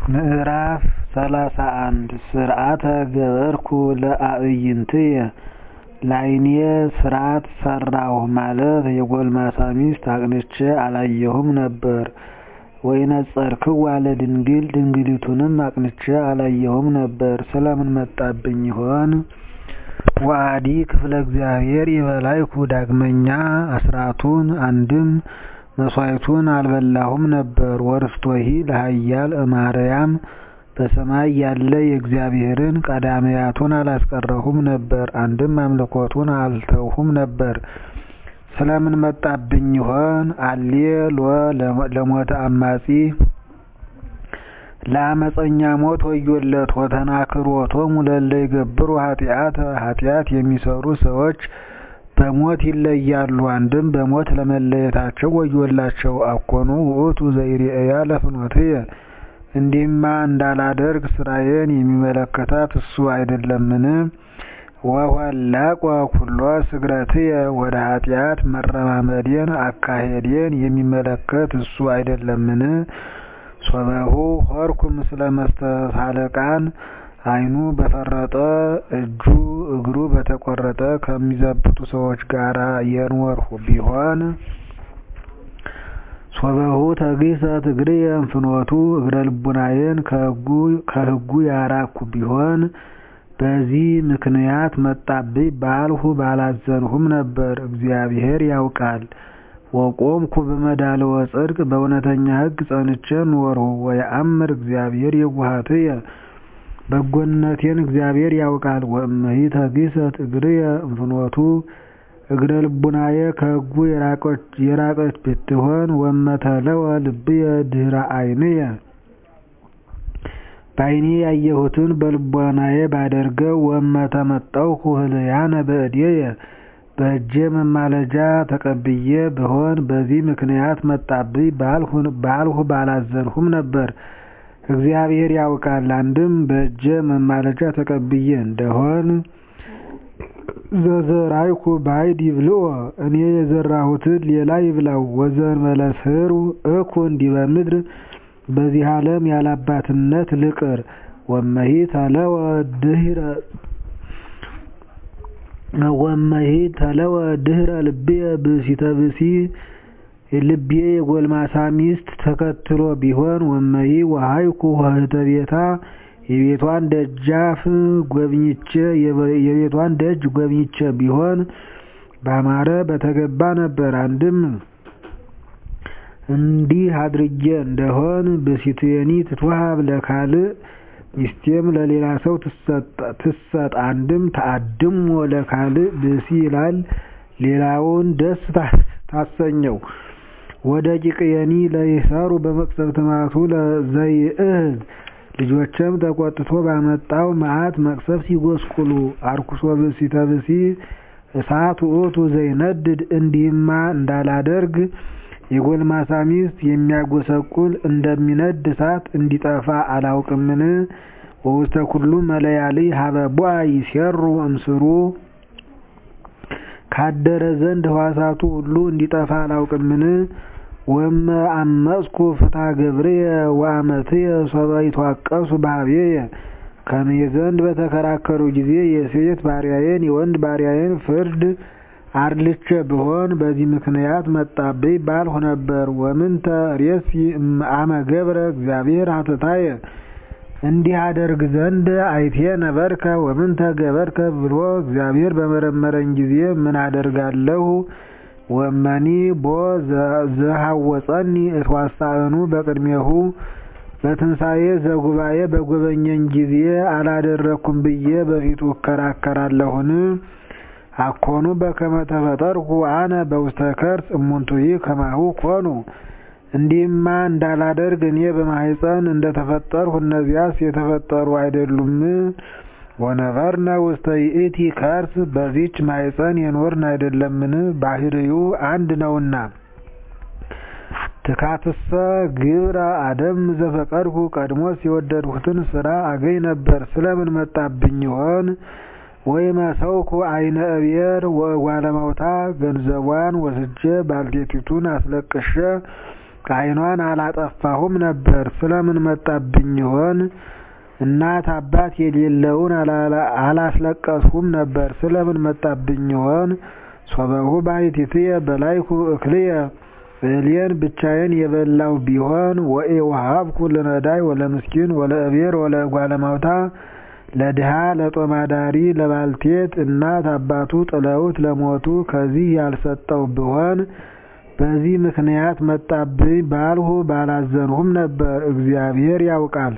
ምዕራፍ 31 ስርዓተ ገበርኩ ለአዕይንትየ ለዓይኔ ስርዓት ሰራሁ ማለት የጎልማሳ ሚስት አቅንቼ አላየሁም ነበር። ወይነጸርክዋ ለድንግል ድንግሊቱንም አቅንቼ አላየሁም ነበር። ስለምን መጣብኝ ይሆን? ወአዲ ክፍለ እግዚአብሔር ይበላይኩ ዳግመኛ አስራቱን አንድም መስዋዕቱን አልበላሁም ነበር። ወርስቶሂ ለኃያል እማርያም በሰማይ ያለ የእግዚአብሔርን ቀዳማያቱን አላስቀረሁም ነበር። አንድም አምልኮቱን አልተውሁም ነበር። ስለምን መጣብኝ ይሆን? አሌ ለሞተ አማጺ ለአመፀኛ ሞት ወዮለት። ወተናክሮቶሙ ለእለ ይገብሩ ኃጢአት የሚሰሩ ሰዎች በሞት ይለያሉ። አንድም በሞት ለመለየታቸው ወዮላቸው። አኮኑ ውእቱ ዘይሬእያ ለፍኖትየ እንዲህማ እንዳላደርግ ስራዬን የሚመለከታት እሱ አይደለምን? ወሆላቆ ኩሎ ስግረትየ ወደ ኃጢአት መረማመዴን አካሄዴን የሚመለከት እሱ አይደለምን? ሶበሁ ሆርኩ ምስለ መስተሳልቃን ዓይኑ በፈረጠ እጁ እግሩ በተቆረጠ ከሚዘብቱ ሰዎች ጋራ የኖርሁ ቢሆን ሶበሁ ተግሂሰት እግርየ እምፍኖቱ እግረ ልቡናዬን ከሕጉ ያራቅኩ ቢሆን በዚህ ምክንያት መጣብኝ ባልሁ ባላዘንሁም ነበር። እግዚአብሔር ያውቃል። ወቆምኩ በመዳልወ ጽድቅ በእውነተኛ ሕግ ጸንቼ ኖርሁ። ወየአምር እግዚአብሔር የዋሃትየ በጎነቴን እግዚአብሔር ያውቃል። ወእመሂ ተግሂሰት እግርየ እምፍኖቱ እግረ ልቡናዬ ከሕጉ የራቀች ብትሆን ወመተለወ ልብየ ድህረ ዓይንየ በዓይኔ ያየሁትን በልቡናዬ ባደርገው ወመተመጠውኩ ህልያነ በእድየ በእጄ መማለጃ ተቀብዬ ብሆን በዚህ ምክንያት መጣብኝ ባልሁ ባላዘንሁም ነበር። እግዚአብሔር ያውቃል። አንድም በእጄ መማለጃ ተቀብዬ እንደሆን ዘዘራይኩ ባዕድ ይብልዖ እኔ የዘራሁትን ሌላ ይብላው። ወዘእንበለ ስሕሩ እኩን ዲበ ምድር በዚህ ዓለም ያላባትነት ልቅር። ወእመሂ ተለወ ድህረ ልብየ ብእሲተ ብእሲ ልቤ የጎልማሳ ሚስት ተከትሎ ቢሆን ወእመሂ ወሀይኩ ኆኅተ ቤታ የቤቷን ደጅ ጎብኝቼ ቢሆን ባማረ በተገባ ነበር። አንድም እንዲህ አድርጌ እንደሆን ብእሲትየኒ ትትወሀብ ለካልእ ሚስቴም ለሌላ ሰው ትሰጥ። አንድም ተአድሞ ለካልእ ብእሲ ይላል ሌላውን ደስ ታሰኘው። ወደቂቅየኒ ለይሰሩ በመቅሰፍተ መዓቱ ዘይእህዝ ልጆችም ተቆጥቶ ባመጣው መዓት መቅሰፍት ይጎስቁሉ። አርኩሶ ብእሲተ ብእሲ እሳት ውእቱ ዘይነድድ እንዲህማ እንዳላደርግ የጎልማሳ ሚስት የሚያጎሰቁል እንደሚነድ እሳት እንዲጠፋ አላውቅምን? ወውስተ ኩሉ መለያልይ ሀበ ቡአ ይሴሩ እምስሩ ካደረ ዘንድ ሕዋሳቱ ሁሉ እንዲጠፋ አላውቅምን? ወመ አመጽኩ ፍትሐ ገብርየ ወአመትየ ሶበ ይትዋቀሱ በኀቤየ ከኔ ዘንድ በተከራከሩ ጊዜ የሴት ባሪያዬን የወንድ ባሪያዬን ፍርድ አርልቼ ብሆን በዚህ ምክንያት መጣብኝ ባልሁ ነበር። ወምንተ ርእሲ አመ ገብረ እግዚአብሔር ሀተታየ እንዲህ አደርግ ዘንድ አይቴ ነበርከ ወምንተ ገበርከ ብሎ እግዚአብሔር በመረመረኝ ጊዜ ምን አደርጋለሁ? ወመኒ ቦ ዘሐወፀኒ እትዋሳእኑ በቅድሜሁ በትንሣኤ ዘጉባኤ በጎበኘኝ ጊዜ አላደረኩም ብዬ በፊቱ እከራከራለሁን? አኮኑ በከመ ተፈጠርኩ አነ በውስተ ከርስ እሙንቱሂ ከማሁ ኮኑ እንዲህማ እንዳላደርግ እኔ በማኅፀን እንደተፈጠርሁ እነዚያስ የተፈጠሩ አይደሉም? ወነበርነ ውስተ ይእቲ ከርስ በዚች ማኅፀን የኖርን አይደለምን? ባሕርዩ አንድ ነውና። ትካትሰ ግብረ አደም ዘፈቀድኩ ቀድሞስ የወደድሁትን ሥራ አገኝ ነበር። ስለምን መጣብኝ ይሆን? ወይመሰውኩ አይነ እብየር ወጓለማውታ ገንዘቧን ወስጄ ባልቴቲቱን አስለቅሼ ቃይኗን አላጠፋሁም ነበር ስለምን መጣብኝ ይሆን? እናት አባት የሌለውን አላስለቀስሁም ነበር ስለምን መጣብኝ ይሆን? ሶበሁ ባሕቲትየ በላይኩ እክልየ እህሌን ብቻዬን የበላው ቢሆን ወኢወሀብኩ ለነዳይ ወለምስኪን ወለእቤር ወለእጓለ እማውታ ለድሃ ለጦማዳሪ ለባልቴት እናት አባቱ ጥለውት ለሞቱ ከዚህ ያልሰጠው ብሆን በዚህ ምክንያት መጣብኝ ባልሁ ባላዘንሁም ነበር። እግዚአብሔር ያውቃል።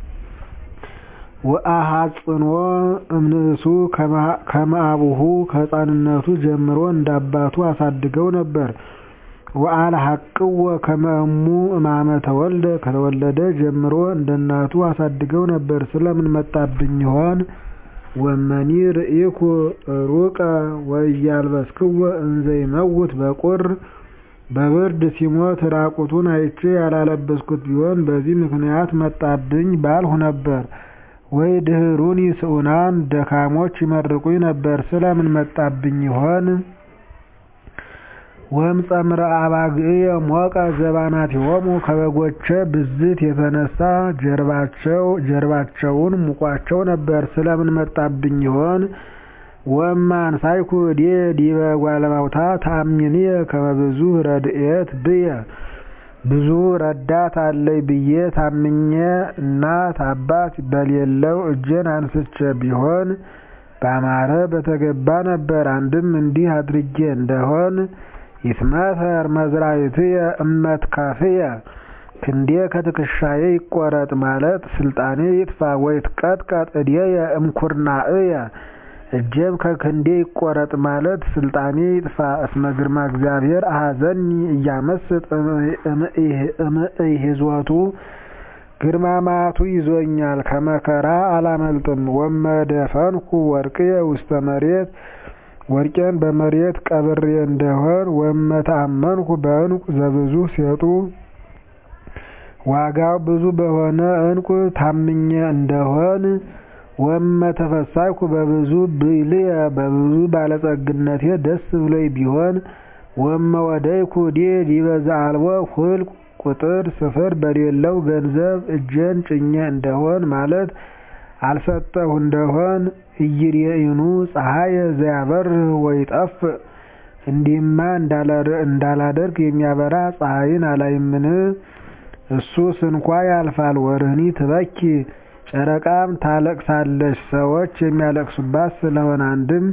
ወአሐጽኖ እምንእሱ ከመአቡሁ ከሕፃንነቱ ጀምሮ እንዳባቱ አሳድገው ነበር። ወአልሐቅዎ ከመእሙ እማመ ተወልደ ከተወለደ ጀምሮ እንደናቱ አሳድገው ነበር ስለምን መጣብኝ ይሆን? ወመኒ ርኢኩ ሩቀ ወኢያልበስክዎ እንዘ ይመውት በቁር በብርድ ሲሞት ራቁቱን አይቼ ያላለበስኩት ቢሆን በዚህ ምክንያት መጣብኝ ባልሁ ነበር። ወይ ድህሩኒ ስዑናን ደካሞች ይመርቁኝ ነበር ስለምን መጣብኝ ይሆን? ወእምፀምረ አባግዕየ ሞቀ ዘባናቲሆሙ ከበጎቼ ብዝት የተነሳ ጀርባቸውን ሙቋቸው ነበር ስለምን መጣብኝ ይሆን? ወእመ አንሣእኩ እዴየ ዲበ እጓለ እማውታ ተአምኒየ ከመ ብዙ ረድኤት ብየ ብዙ ረዳት አለኝ ብዬ ታምኜ እናት አባት በሌለው እጄን አንስቼ ቢሆን ባማረ በተገባ ነበር። አንድም እንዲህ አድርጌ እንደሆን ይትመተር መዝራዕትየ እመትካፍየ ክንዴ ከትከሻዬ ይቆረጥ ማለት ስልጣኔ ይጥፋ። ወይትቀጥቀጥ እዴየ እምኩርናዕየ እጄም ከክንዴ ይቆረጥ ማለት ስልጣኔ ይጥፋ። እስመ ግርማ እግዚአብሔር አሐዘኒ እያመስጥ እምኢሕዞቱ ግርማ መዓቱ ይዞኛል ከመከራ አላመልጥም። ወመደፈንኩ ወርቅየ ውስተ መሬት ወርቄን በመሬት ቀብሬ እንደሆን ወመተአመንኩ በዕንቁ ዘብዙ ሴጡ ዋጋው ብዙ በሆነ ዕንቁ ታምኜ እንደሆን ወመተፈሳይኩ በብዙ ብልየ በብዙ ባለጸግነቴ ደስ ብሎኝ ቢሆን ወመወደይኩ ዲበ ዘአልቦ ኍልቍ ቁጥር ስፍር በሌለው ገንዘብ እጄን ጭኜ እንደሆን ማለት አልሰጠሁ እንደሆን ኢይሬኢኑ ፀሐየ ዘያበርህ ወይጠፍእ እንዲህማ እንዳላደርግ የሚያበራ ፀሐይን አላይምን? እሱስ እንኳ ያልፋል። ወርህኒ ትበኪ ጨረቃም ታለቅሳለች ሰዎች የሚያለቅሱባት ስለሆነ አንድም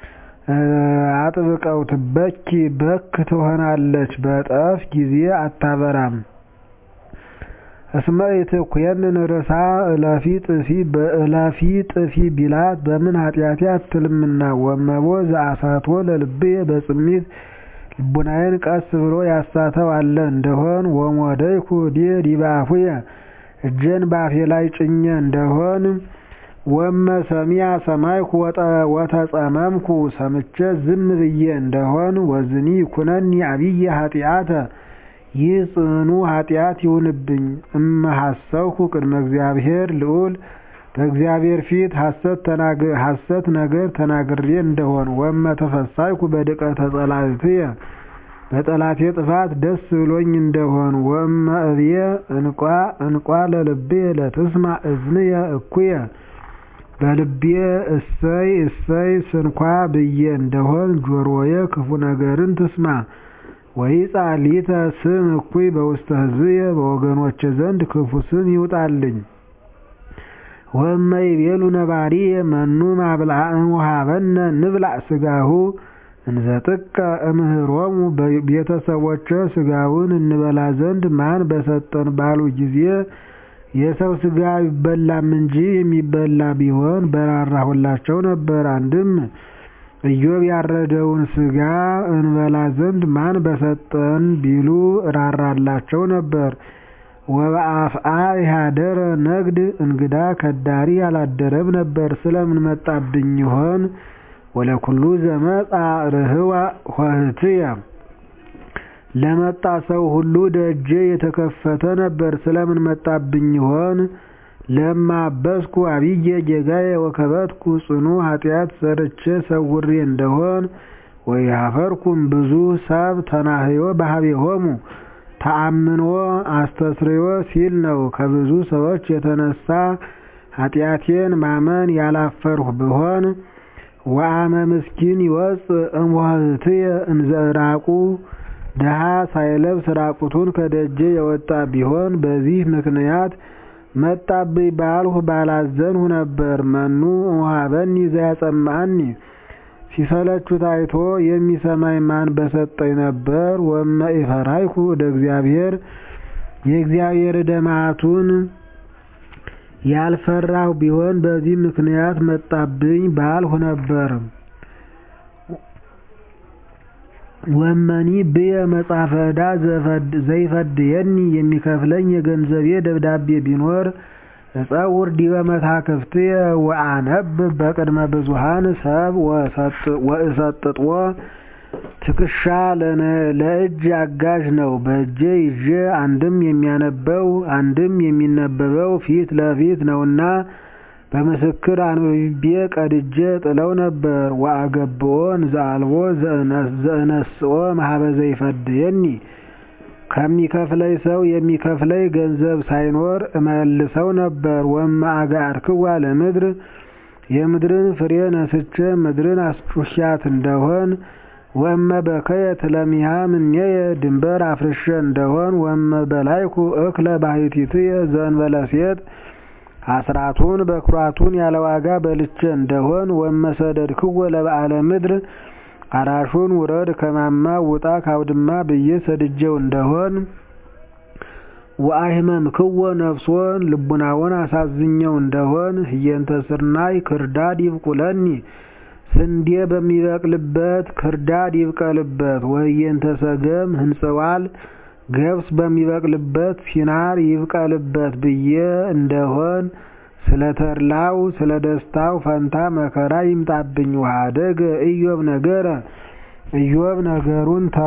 አጥብቀው ትበኪ በክ ትሆናለች በጠፍ ጊዜ አታበራም። እስመ ኢትኰንን ርእሳ እለፊ ጥፊ በእለፊ ጥፊ ቢላት በምን ኃጢአቴ አትልምና። ወመቦ ዘአሳቶ ለልብየ በጽሚት ልቡናዬን ቀስ ብሎ ያሳተው አለ እንደሆን ወሞደይኩ ዲበ አፉየ እጄን ባፌ ላይ ጭኜ እንደሆን ወመ ሰሚዐ ሰማይኩ ወተጸመምኩ ሰምቼ ዝም ብዬ እንደሆን ወዝኒ ይኩነኒ አብየ ኃጢአተ ይህ ጽኑ ኃጢአት ይሁንብኝ። እመ ሐሰብኩ ቅድመ እግዚአብሔር ልዑል በእግዚአብሔር ፊት ሐሰት ነገር ተናግሬ እንደሆን ወመ ተፈሳይኩ በድቀተ ጸላእትየ በጠላቴ ጥፋት ደስ ብሎኝ እንደሆን ወእመ እብየ እንቋ ለልብየ ለትስማዕ እዝንየ እኩየ በልቤ እሰይ እሰይ ስንኳ ብዬ እንደሆን ጆሮዬ ክፉ ነገርን ትስማ። ወይጻእ ሊተ ስም እኩይ በውስተ ሕዝብየ በወገኖቼ ዘንድ ክፉ ስም ይውጣልኝ። ወእመ ይቤሉ ነባሪየ መኑ ማብልዐ ወሀበነ ንብላዕ ሥጋሁ እንዘ ጥቀ እምህሮሙ ቤተሰቦቼ ሥጋውን እንበላ ዘንድ ማን በሰጠን ባሉ ጊዜ የሰው ሥጋ ይበላም እንጂ የሚበላ ቢሆን በራራሁላቸው ነበር። አንድም ኢዮብ ያረደውን ሥጋ እንበላ ዘንድ ማን በሰጠን ቢሉ ራራላቸው ነበር። ወበአፍአ ኢሃደረ ነግድ እንግዳ ከዳሪ አላደረም ነበር ስለምን መጣብኝ ይሆን? ወለኩሉ ዘመጻ ርህዋ ኆኅትየ ለመጣ ሰው ሁሉ ደጄ የተከፈተ ነበር ስለምን መጣብኝ ይሆን? ለማበስኩ አብየ ጌጋየ ወከበትኩ ጽኑ ኃጢአት ሰርቼ ሰውሬ እንደሆን ወይኀፈርኩም ብዙ ሰብ ተናህዮ በኀቤሆሙ ተአምኖ አስተስርዮ ሲል ነው። ከብዙ ሰዎች የተነሳ ኃጢአቴን ማመን ያላፈርሁ ብሆን ወአመ ምስኪን ይወፅእ እምኆኅትየ እንዘ ዕራቁ ድሃ ሳይለብስ ራቁቱን ከደጄ የወጣ ቢሆን በዚህ ምክንያት መጣብኝ ባልሁ ባላዘንሁ ነበር። መኑ እምኀበኒ ዘያጸምዐኒ ሲሰለቹት አይቶ የሚሰማኝ ማን በሰጠኝ ነበር። ወእመ ኢፈራይኩ እደ እግዚአብሔር የእግዚአብሔር ዕደ መዓቱን ያልፈራሁ ቢሆን በዚህ ምክንያት መጣብኝ ባልሁ ነበር። ወመኒ ብየ መጽሐፈ ዕዳ ዘይፈድየኒ የሚከፍለኝ የገንዘቤ ደብዳቤ ቢኖር እጸውር ዲበ መታክፍትየ ወአነብብ በቅድመ ብዙኃን ሰብ ወእሰጥጥዎ ትከሻ ለእጅ አጋዥ ነው። በእጄ ይዤ አንድም የሚያነበው አንድም የሚነበበው ፊት ለፊት ነውና በምስክር አንብቤ ቀድጄ ጥለው ነበር። ወአገብኦ እንዘአልቦ ዘእነስኦ ማኀበ ዘይፈድየኒ ከሚከፍለኝ ሰው የሚከፍለኝ ገንዘብ ሳይኖር እመልሰው ነበር። ወእመ አግዓርክዋ ለምድር የምድርን ፍሬ ነስቼ ምድርን አስጩሻት እንደሆን ወእመ በከየት ለሚሃ እምኔየ ድንበር አፍርሼ እንደሆን ወእመ በላይኩ እክለ ባሕቲትየ ዘእንበለ ሴት አስራቱን በኩራቱን ያለ ዋጋ በልቼ እንደሆን ወእመ ሰደድክዎ ለበዓለ ምድር አራሹን ውረድ ከማማ ውጣ ካውድማ ብዬ ሰድጄው እንደሆን ወአሕመምክዎ ነፍሶን ልቡናውን አሳዝኘው እንደሆን ህየንተ ስርናይ ክርዳድ ይብቁለኒ ስንዴ በሚበቅልበት ክርዳድ ይብቀልበት። ወህየንተ ሰገም ህንጽዋል ገብስ በሚበቅልበት ሲናር ይብቀልበት ብዬ እንደሆን ስለ ተድላው ስለ ደስታው ፈንታ መከራ ይምጣብኝ። ወኀደገ ኢዮብ ነገረ ኢዮብ ነገሩን